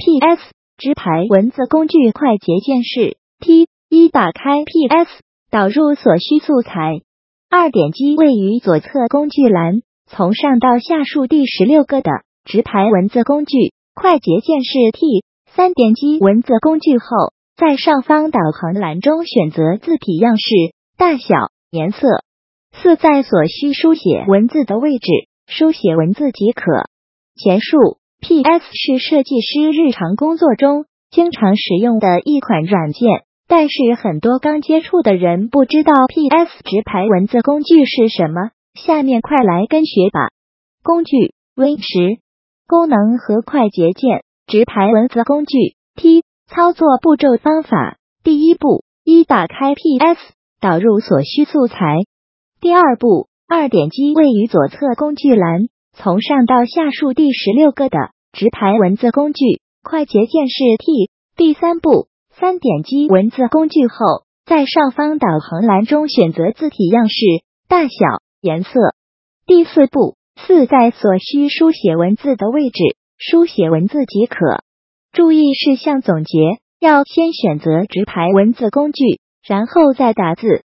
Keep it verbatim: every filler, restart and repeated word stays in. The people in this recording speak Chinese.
P S 直排文字工具快捷键式 T 一打开 P S， 导入所需素材。二点击位于左侧工具栏，从上到下数第十六个的直排文字工具快捷键式 T。三点击文字工具后，在上方导航栏中选择字体样式、大小、颜色。四在所需书写文字的位置书写文字即可。前述 P S 是设计师日常工作中经常使用的一款软件，但是很多刚接触的人不知道 P S 直排文字工具是什么，下面快来跟学吧。工具 Win 十，功能和快捷键直排文字工具 T。 操作步骤方法：第一步，一打开 P S， 导入所需素材。第二步，二点击位于左侧工具栏，从上到下数第十六个的直排文字工具快捷键式 T。 第三步，三点击文字工具后，在上方导航栏中选择字体样式、大小、颜色。第四步，四在所需书写文字的位置书写文字即可。注意事项总结：要先选择直排文字工具，然后再打字。